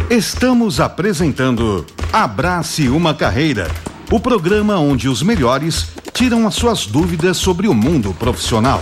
Estamos apresentando Abrace uma Carreira, o programa onde os melhores tiram as suas dúvidas sobre o mundo profissional.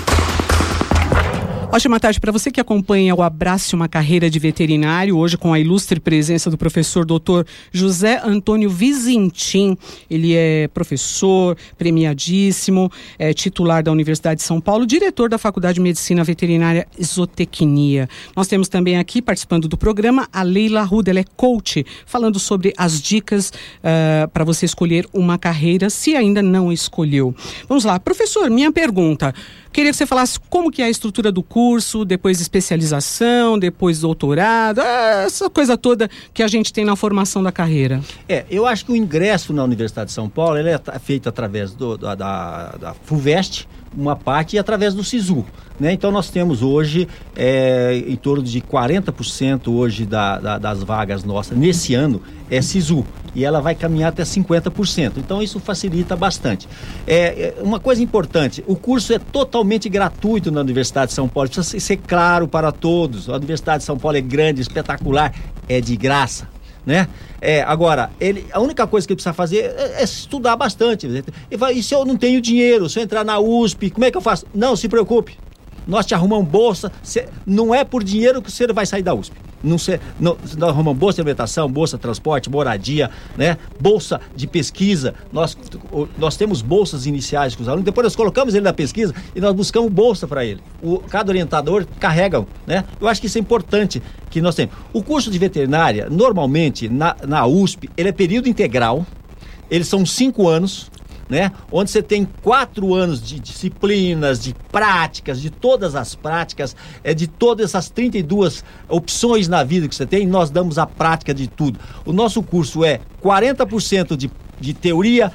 Ótima tarde para você que acompanha o Abrace uma Carreira de Veterinário, hoje com a ilustre presença do professor Dr. José Antônio Vizintim. Ele é professor premiadíssimo, é titular da Universidade de São Paulo, diretor da Faculdade de Medicina Veterinária e Zootecnia. Nós temos também aqui, participando do programa, a Leila Arruda. Ela é coach, falando sobre as dicas para você escolher uma carreira, se ainda não escolheu. Vamos lá, professor, minha pergunta. Queria que você falasse como que é a estrutura do curso, depois especialização, depois doutorado, essa coisa toda que a gente tem na formação da carreira. Eu acho que o ingresso na Universidade de São Paulo ele é feito através da FUVEST, uma parte, e através do SISU, né? Então nós temos hoje em torno de 40% hoje das vagas nossas nesse ano é SISU, e ela vai caminhar até 50%, então isso facilita bastante. Uma coisa importante, o curso é totalmente gratuito na Universidade de São Paulo, precisa ser claro para todos. A Universidade de São Paulo é grande, espetacular, é de graça, né? Agora, a única coisa que ele precisa fazer é estudar bastante. E se eu não tenho dinheiro, se eu entrar na USP, como é que eu faço? Não se preocupe, nós te arrumamos bolsa. Não é por dinheiro que você vai sair da USP. Nós arrumamos bolsa de alimentação, bolsa de transporte, moradia, né? Bolsa de pesquisa. Nós temos bolsas iniciais com os alunos, depois nós colocamos ele na pesquisa e nós buscamos bolsa para ele. Cada orientador carrega, né? Eu acho que isso é importante que nós temos. O curso de veterinária, normalmente, na USP, ele é período integral, eles são 5 anos, né? Onde você tem 4 anos de disciplinas, de práticas, de todas as práticas, de todas essas 32 opções na vida que você tem, nós damos a prática de tudo. O nosso curso é 40% de teoria,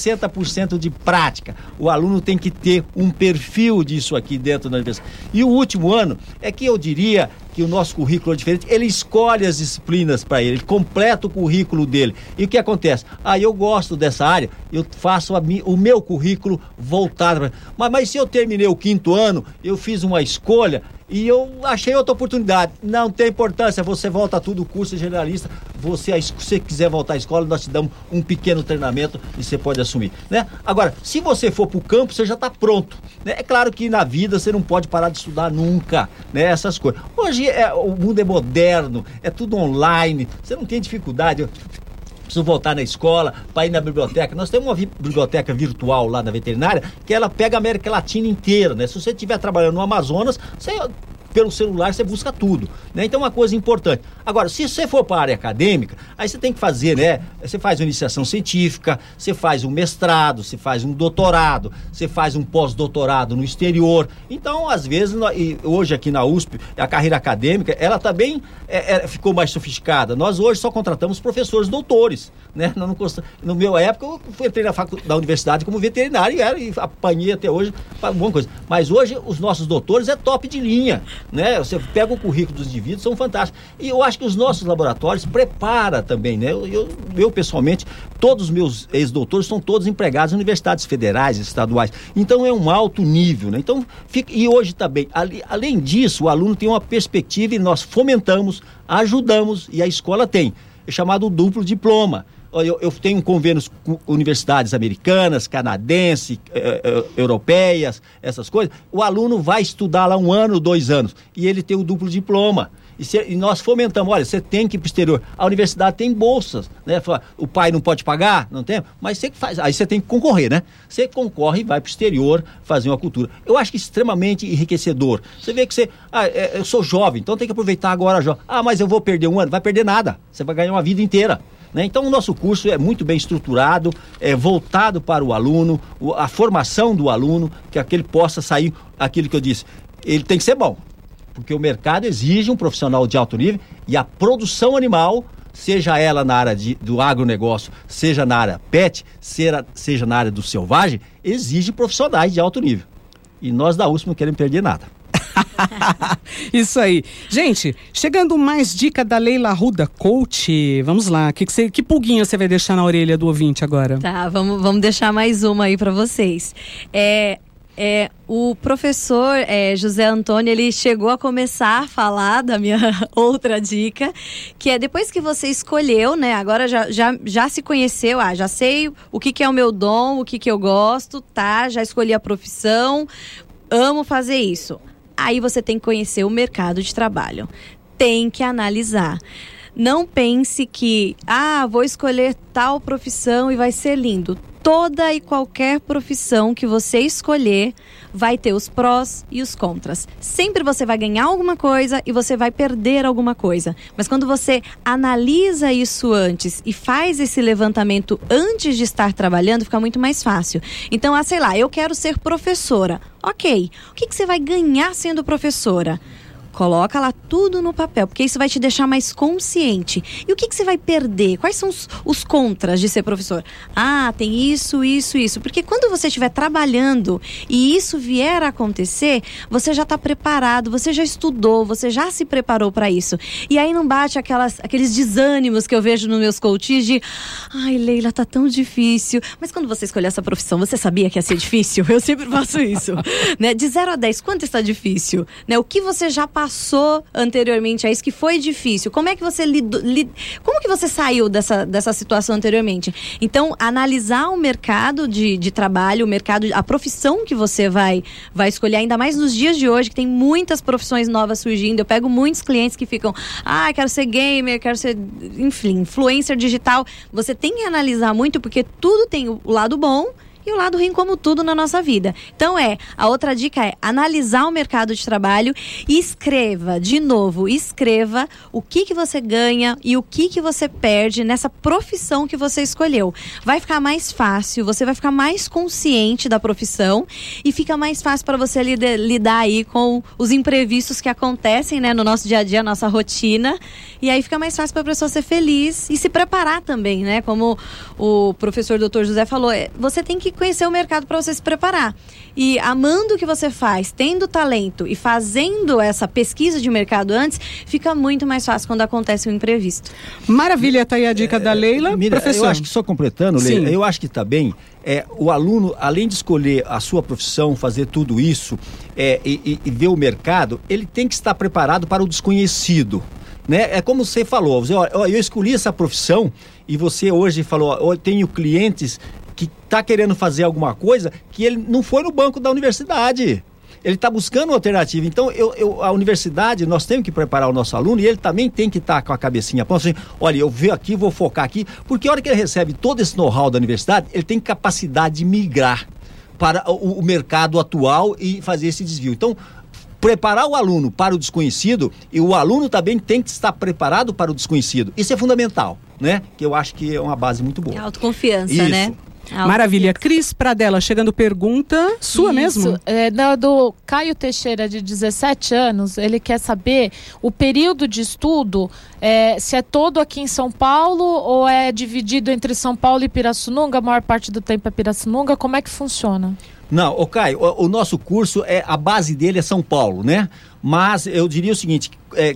60% de prática. O aluno tem que ter um perfil disso aqui dentro da universidade. E o último ano é que eu diria que o nosso currículo é diferente, ele escolhe as disciplinas para ele completa o currículo dele. E o que acontece? Eu gosto dessa área, eu faço o meu currículo voltado. Mas se eu terminei o 5º ano, eu fiz uma escolha e eu achei outra oportunidade. Não tem importância, você volta tudo, o curso é generalista. Se você quiser voltar à escola, nós te damos um pequeno treinamento e você pode assumir, né? Agora, se você for para o campo, você já está pronto, né? É claro que na vida você não pode parar de estudar nunca, né? Essas coisas. Hoje o mundo é moderno, é tudo online, você não tem dificuldade. Eu preciso voltar na escola para ir na biblioteca. Nós temos uma biblioteca virtual lá na veterinária que ela pega a América Latina inteira, né? Se você estiver trabalhando no Amazonas, pelo celular você busca tudo, né? Então é uma coisa importante. Agora, se você for para a área acadêmica, aí você tem que fazer, né? Você faz uma iniciação científica, você faz um mestrado, você faz um doutorado, você faz um pós-doutorado no exterior. Então, às vezes, hoje aqui na USP, a carreira acadêmica, ela também ficou mais sofisticada. Nós hoje só contratamos professores doutores, né? No meu época, eu entrei na universidade como veterinário e apanhei até hoje para alguma coisa. Mas hoje, os nossos doutores é top de linha, né? Você pega o currículo dos indivíduos, são fantásticos. E eu acho que os nossos laboratórios preparam também, né? Eu pessoalmente, todos os meus ex-doutores são todos empregados em universidades federais, estaduais. Então é um alto nível, né? Então, e hoje também, além disso, o aluno tem uma perspectiva e nós fomentamos, ajudamos, e a escola tem, é chamado duplo diploma. Eu tenho convênios com universidades americanas, canadenses, europeias, essas coisas. O aluno vai estudar lá 1 ano, 2 anos, e ele tem o duplo diploma. E nós fomentamos, olha, você tem que ir para o exterior. A universidade tem bolsas, né? O pai não pode pagar, não tem? Mas você que faz, aí você tem que concorrer, né? Você concorre e vai para o exterior fazer uma cultura. Eu acho que extremamente enriquecedor. Você vê que eu sou jovem, então tem que aproveitar agora jovem. Mas eu vou perder 1 ano? Vai perder nada. Você vai ganhar uma vida inteira, né? Então o nosso curso é muito bem estruturado, é voltado para o aluno, a formação do aluno, que aquele possa sair, aquilo que eu disse, ele tem que ser bom, porque o mercado exige um profissional de alto nível e a produção animal, seja ela na área do agronegócio, seja na área pet, seja na área do selvagem, exige profissionais de alto nível. E nós da USP não queremos perder nada. Isso aí. Gente, chegando mais dica da Leila Arruda, coach. Vamos lá, que pulguinha você vai deixar na orelha do ouvinte agora? Tá, vamos deixar mais uma aí pra vocês. O professor José Antônio, ele chegou a começar a falar da minha outra dica, que é depois que você escolheu, né? Agora já se conheceu, já sei o que é o meu dom, o que eu gosto, tá? Já escolhi a profissão, amo fazer isso. Aí você tem que conhecer o mercado de trabalho. Tem que analisar. Não pense que, vou escolher tal profissão e vai ser lindo. Toda e qualquer profissão que você escolher vai ter os prós e os contras. Sempre você vai ganhar alguma coisa e você vai perder alguma coisa. Mas quando você analisa isso antes e faz esse levantamento antes de estar trabalhando, fica muito mais fácil. Então, sei lá, eu quero ser professora. Ok, o que você vai ganhar sendo professora? Coloca lá tudo no papel, porque isso vai te deixar mais consciente. E o que você vai perder? Quais são os contras de ser professor? Tem isso. Porque quando você estiver trabalhando e isso vier a acontecer, você já está preparado, você já estudou, você já se preparou para isso. E aí não bate aqueles desânimos que eu vejo nos meus coaches de Leila, tá tão difícil. Mas quando você escolheu essa profissão, você sabia que ia ser difícil? Eu sempre faço isso. Né? De 0 a 10, quanto está difícil? Né? O que você já passou anteriormente a isso que foi difícil? Como é que você como que você saiu dessa situação anteriormente? Então, analisar o mercado de trabalho, a profissão que você vai escolher, ainda mais nos dias de hoje, que tem muitas profissões novas surgindo. Eu pego muitos clientes que ficam, quero ser gamer, quero ser, enfim, influencer digital. Você tem que analisar muito, porque tudo tem o lado bom e o lado ruim, como tudo na nossa vida. Então a outra dica é analisar o mercado de trabalho e escreva o que você ganha e o que você perde nessa profissão que você escolheu. Vai ficar mais fácil, você vai ficar mais consciente da profissão e fica mais fácil para você lidar aí com os imprevistos que acontecem, né, no nosso dia a dia, nossa rotina, e aí fica mais fácil para a pessoa ser feliz e se preparar também, né, como o professor Dr. José falou, você tem que conhecer o mercado para você se preparar. E amando o que você faz, tendo talento e fazendo essa pesquisa de mercado antes, fica muito mais fácil quando acontece um imprevisto. Maravilha, tá aí a dica da Leila. Mira, professor. Eu acho que só completando, Leila, eu acho que está bem, o aluno, além de escolher a sua profissão, fazer tudo isso e ver o mercado, ele tem que estar preparado para o desconhecido. Né? É como você falou, eu escolhi essa profissão e você hoje falou, eu tenho clientes que está querendo fazer alguma coisa que ele não foi no banco da universidade. Ele está buscando uma alternativa. Então, a universidade, nós temos que preparar o nosso aluno e ele também tem que estar com a cabecinha pronta. Assim, olha, eu venho aqui, vou focar aqui, porque a hora que ele recebe todo esse know-how da universidade, ele tem capacidade de migrar para o mercado atual e fazer esse desvio. Então, preparar o aluno para o desconhecido, e o aluno também tem que estar preparado para o desconhecido. Isso é fundamental, né? Que eu acho que é uma base muito boa. É autoconfiança, isso, né? Maravilha. Cris Pradella, chegando pergunta sua mesmo? Do Caio Teixeira, de 17 anos, ele quer saber o período de estudo, se é todo aqui em São Paulo ou é dividido entre São Paulo e Pirassununga, a maior parte do tempo é Pirassununga, como é que funciona? Não, Caio, o nosso curso, a base dele é São Paulo, né? Mas eu diria o seguinte,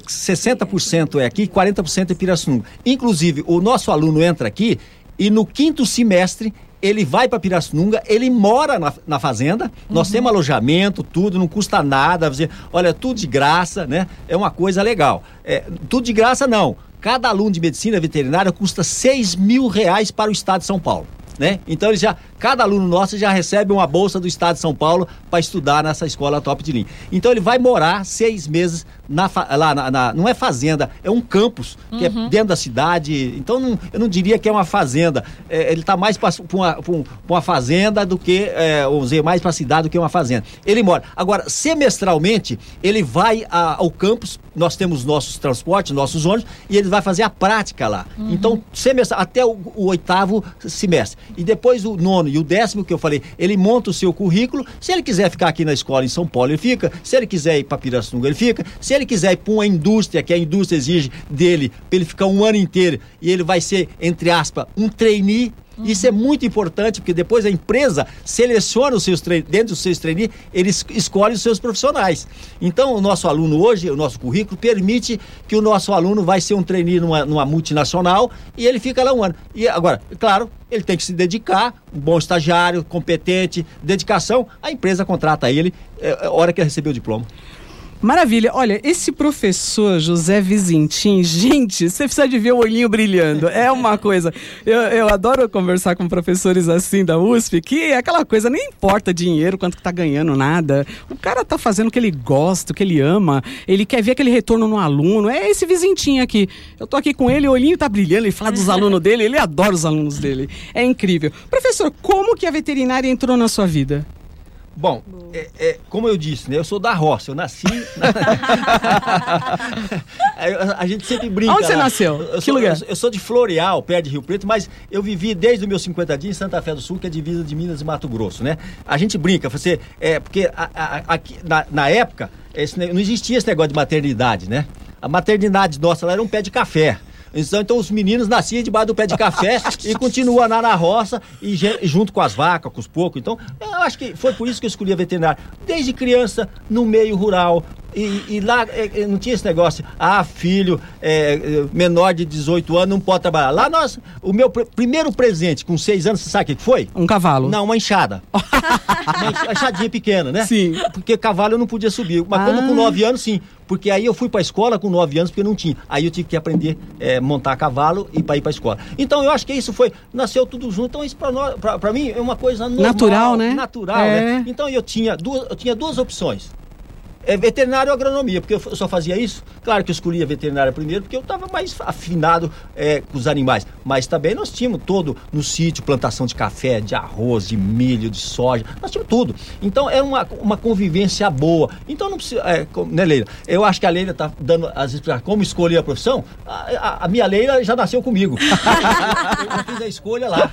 60% é aqui, 40% é Pirassununga. Inclusive, o nosso aluno entra aqui e no 5º semestre ele vai para Pirassununga, ele mora na fazenda, nós temos alojamento, tudo, não custa nada, olha, tudo de graça, né? É uma coisa legal. Tudo de graça não, cada aluno de medicina veterinária custa R$6.000 para o estado de São Paulo. Né? Então cada aluno nosso já recebe uma bolsa do estado de São Paulo para estudar nessa escola top de linha. Então ele vai morar 6 meses não é fazenda, é um campus que é dentro da cidade. Então eu não diria que é uma fazenda, ele está mais para uma fazenda do que, vamos dizer, mais para a cidade do que uma fazenda. Ele mora. Agora, semestralmente, ele vai ao campus, nós temos nossos transportes, nossos ônibus, e ele vai fazer a prática lá. Então, até o 8º semestre. E depois o 9º e o 10º, que eu falei, ele monta o seu currículo. Se ele quiser ficar aqui na escola em São Paulo, ele fica. Se ele quiser ir para Pirassununga, ele fica. Se ele quiser ir para uma indústria, que a indústria exige dele, para ele ficar um ano inteiro, e ele vai ser, entre aspas, um trainee, Isso é muito importante, porque depois a empresa seleciona os seus dentro dos seus trainees, eles escolhem os seus profissionais. Então, o nosso aluno hoje, o nosso currículo, permite que o nosso aluno vai ser um trainee numa multinacional e ele fica lá um ano. E agora, claro, ele tem que se dedicar, um bom estagiário, competente, dedicação, a empresa contrata ele a hora que ele recebeu o diploma. Maravilha. Olha, esse professor José Vizintim, gente, você precisa de ver o olhinho brilhando. É uma coisa. Eu adoro conversar com professores assim da USP, que é aquela coisa, nem importa dinheiro, quanto que tá ganhando, nada. O cara tá fazendo o que ele gosta, o que ele ama, ele quer ver aquele retorno no aluno. É esse Vizintim aqui. Eu tô aqui com ele, o olhinho tá brilhando, ele fala dos alunos dele, ele adora os alunos dele. É incrível. Professor, como que a veterinária entrou na sua vida? Bom, como eu disse, né? Eu sou da roça, eu nasci... a gente sempre brinca. Onde você nasceu? Que lugar? Eu sou de Floreal, perto de Rio Preto, mas eu vivi desde os meus 50 dias em Santa Fé do Sul, que é divisa de Minas e Mato Grosso, né? A gente brinca, porque aqui, na época, não existia esse negócio de maternidade, né? A maternidade nossa lá era um pé de café. Então os meninos nasciam debaixo do pé de café e continuam na roça e junto com as vacas, com os porcos. Então, eu acho que foi por isso que eu escolhi a veterinária. Desde criança, no meio rural. E lá não tinha esse negócio, filho menor de 18 anos não pode trabalhar. Lá o meu primeiro presente com 6 anos, você sabe o que foi? Um cavalo. Não, uma enxada. Uma enxadinha pequena, né? Sim. Porque cavalo eu não podia subir. Mas quando com 9 anos, sim. Porque aí eu fui pra escola com 9 anos, porque não tinha. Aí eu tive que aprender a montar cavalo e para ir pra escola. Então eu acho que isso nasceu tudo junto. Então isso pra mim é uma coisa normal. Natural, né? Natural, né? Então eu tinha duas opções. Veterinária ou agronomia, porque eu só fazia isso. Claro que eu escolhi a veterinária primeiro, porque eu estava mais afinado com os animais. Mas também nós tínhamos todo no sítio, plantação de café, de arroz, de milho, de soja. Nós tínhamos tudo. Então era uma convivência boa. Então não precisa... né, Leila? Eu acho que a Leila está dando as explicações como escolher a profissão. A minha Leila já nasceu comigo. Eu fiz a escolha lá.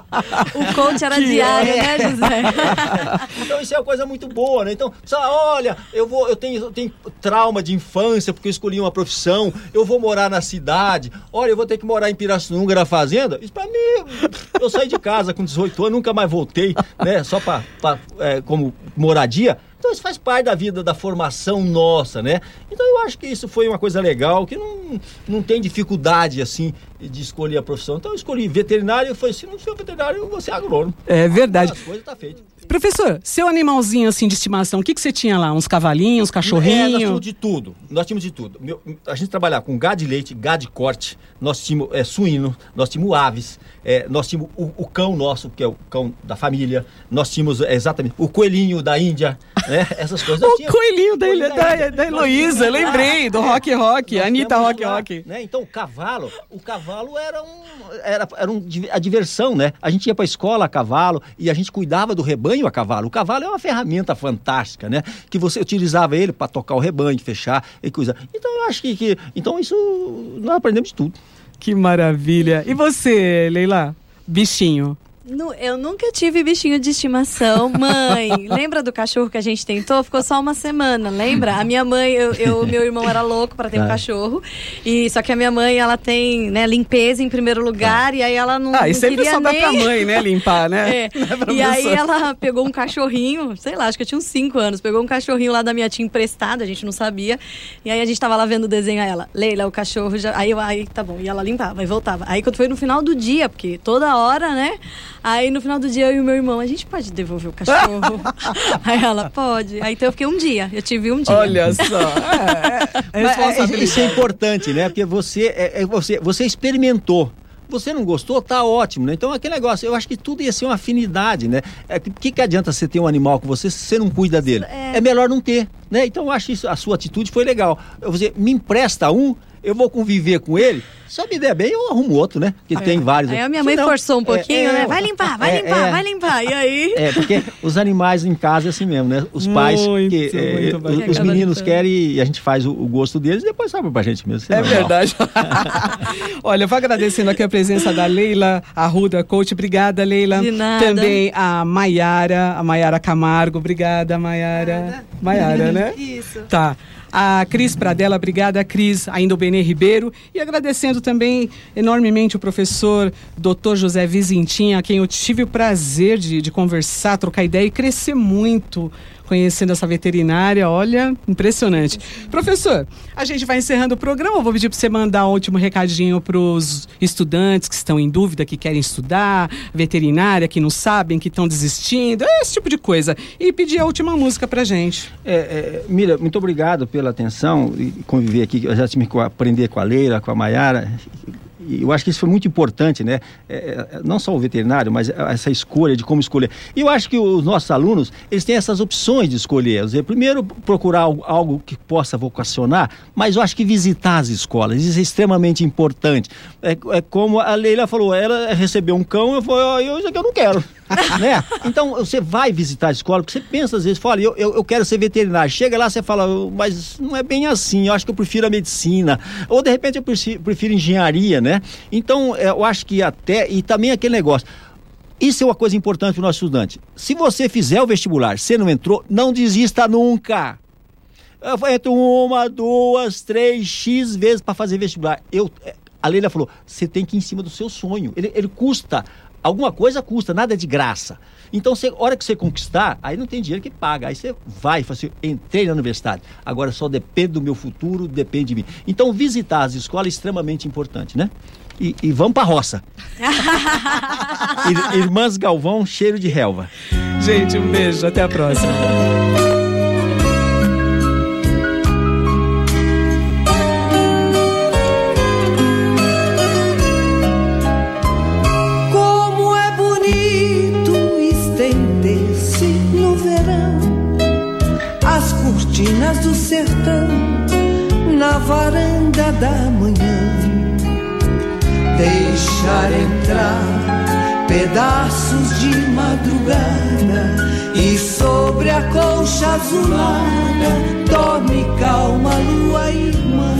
O coach era diário, né, José? Então isso é uma coisa muito boa, né? Então, olha, eu tenho trauma de infância porque eu escolhi uma profissão, eu vou morar na cidade, olha, eu vou ter que morar em Pirassununga na fazenda. Isso pra mim, eu saí de casa com 18 anos, nunca mais voltei, né, só como moradia. Então isso faz parte da vida, da formação nossa, né? Então eu acho que isso foi uma coisa legal, que não tem dificuldade, assim, de escolher a profissão. Então eu escolhi veterinário, se não for veterinário, eu vou ser agrônomo. É verdade. As coisas tá feito. Professor, seu animalzinho assim de estimação, o que você tinha lá? Uns cavalinhos, cachorrinhos? Nós tínhamos de tudo. A gente trabalhava com gado de leite, gado de corte, nós tínhamos suíno, nós tínhamos aves, nós tínhamos o cão nosso, que é o cão da família, nós tínhamos exatamente o coelhinho da Índia, né? Essas coisas. O coelhinho da Heloísa, lembrei, do Rock, Anitta Rock. Né? Então o cavalo era a diversão, né? A gente ia para a escola a cavalo e a gente cuidava do rebanho a cavalo. O cavalo é uma ferramenta fantástica, né? Que você utilizava ele para tocar o rebanho, fechar e coisa. Então eu acho que então isso nós aprendemos de tudo. Que maravilha. E você, Leila? Bichinho? Eu nunca tive bichinho de estimação. Mãe, lembra do cachorro que a gente tentou? Ficou só uma semana, lembra? A minha mãe, meu irmão era louco para ter um cachorro. Só que a minha mãe, ela tem, né, limpeza em primeiro lugar. E aí ela não e sempre queria só dá pra mãe, né, limpar, né? E aí ela pegou um cachorrinho, sei lá, acho que eu tinha uns 5 anos. Pegou um cachorrinho lá da minha tia emprestado, a gente não sabia. E aí a gente tava lá vendo o desenho, ela, Leila, o cachorro já... Aí tá bom, e ela limpava e voltava. Aí quando foi no final do dia, porque toda hora, né... Aí no final do dia eu e o meu irmão, a gente pode devolver o cachorro? Aí ela, pode. Aí então eu fiquei eu tive um dia. Olha só. Isso é importante, né? Porque você experimentou. Você não gostou, tá ótimo, né? Então aquele negócio, eu acho que tudo ia ser uma afinidade, né? Que adianta você ter um animal com você se você não cuida dele? É melhor não ter, né? Então eu acho isso, a sua atitude foi legal. Você me empresta eu vou conviver com ele, se eu me der bem, eu arrumo outro, né? Porque tem vários. Aí a minha mãe forçou um pouquinho, né? Vai limpar. E aí... porque os animais em casa é assim mesmo, né? Os pais, os meninos querem e a gente faz o gosto deles e depois sobra pra gente mesmo. É verdade. Olha, eu vou agradecendo aqui a presença da Leila Arruda, coach. Obrigada, Leila. De nada. Também a Maiara Camargo. Obrigada, Maiara. Maiara, né? Isso. Tá. a Cris Pradella, obrigada, Cris, ainda o Benê Ribeiro, e agradecendo também enormemente o professor Dr. José Vizintim, a quem eu tive o prazer de conversar, trocar ideia e crescer muito conhecendo essa veterinária, olha, impressionante. Professor, a gente vai encerrando o programa, eu vou pedir para você mandar um último recadinho para os estudantes que estão em dúvida, que querem estudar, veterinária, que não sabem, que estão desistindo, esse tipo de coisa. E pedir a última música para a gente. Mira, muito obrigado pela atenção e conviver aqui, eu já tive que aprender com a Leila, com a Maiara. E eu acho que isso foi muito importante, né? Não só o veterinário, mas essa escolha de como escolher. E eu acho que os nossos alunos, eles têm essas opções de escolher. Primeiro, procurar algo que possa vocacionar, mas eu acho que visitar as escolas, isso é extremamente importante. Como a Leila falou, ela recebeu um cão, eu falei, isso aqui eu não quero. Né? Então você vai visitar a escola, porque você pensa às vezes, fala, eu quero ser veterinário, chega lá, você fala, mas não é bem assim, eu acho que eu prefiro a medicina, ou de repente eu prefiro engenharia, né? Então eu acho que e também aquele negócio, isso é uma coisa importante para o nosso estudante, se você fizer o vestibular, você não entrou, não desista nunca. Entra 1, 2, 3, X vezes para fazer vestibular. A Leila falou, você tem que ir em cima do seu sonho, ele custa. Alguma coisa custa, nada é de graça. Então, a hora que você conquistar, aí não tem dinheiro que paga. Aí você vai e fala assim, entrei na universidade. Agora só depende do meu futuro, depende de mim. Então, visitar as escolas é extremamente importante, né? E vamos pra roça. Irmãs Galvão, cheiro de relva. Gente, um beijo, até a próxima. Cortinas do sertão na varanda da manhã, deixar entrar pedaços de madrugada e sobre a colcha azulada dorme calma a lua irmã.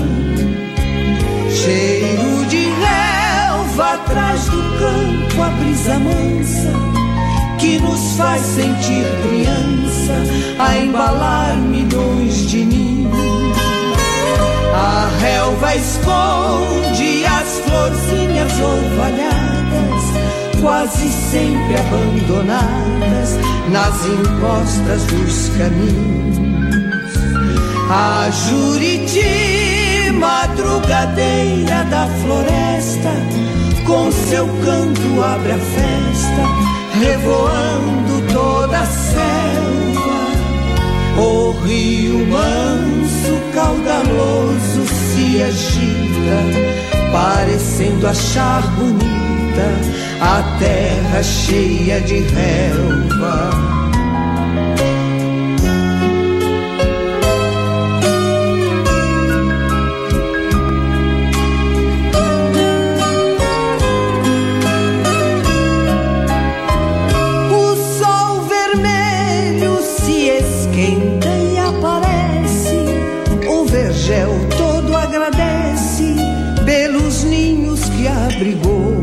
Cheiro de relva atrás do campo, a brisa mansa que nos faz sentir criança, a embalar milhões de ninhos. A relva esconde as florzinhas orvalhadas, quase sempre abandonadas nas encostas dos caminhos. A Juriti, madrugadeira da floresta, com seu canto abre a festa, revoando toda a selva. O rio manso, caudaloso, se agita, parecendo achar bonita a terra cheia de relva. Abrigou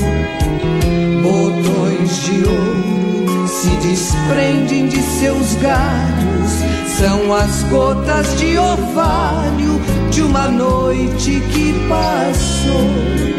botões de ouro, se desprendem de seus galhos, são as gotas de orvalho de uma noite que passou.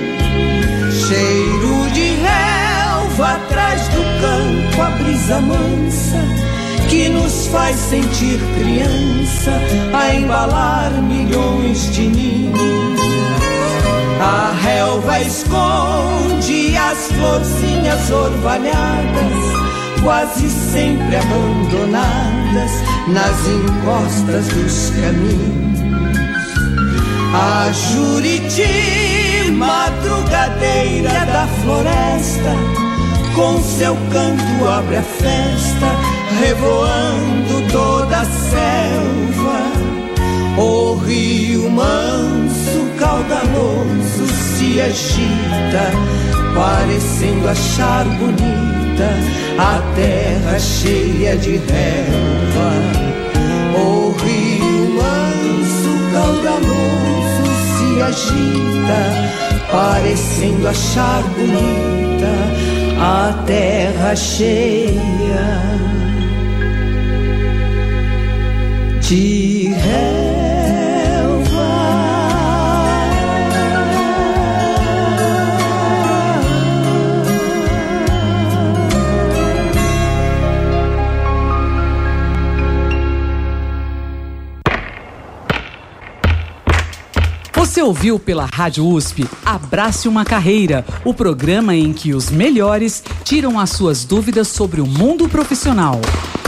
Cheiro de relva atrás do campo, a brisa mansa que nos faz sentir criança, a embalar milhões de ninhos. A relva esconde as florzinhas orvalhadas, quase sempre abandonadas nas encostas dos caminhos. A Juriti, madrugadeira da floresta, com seu canto abre a festa, revoando toda a selva. O rio manso, caudaloso, se agita, parecendo achar bonita a terra cheia de relva. O rio manso, caudaloso, se agita, parecendo achar bonita a terra cheia de relva. Você ouviu pela Rádio USP Abrace uma Carreira, o programa em que os melhores tiram as suas dúvidas sobre o mundo profissional.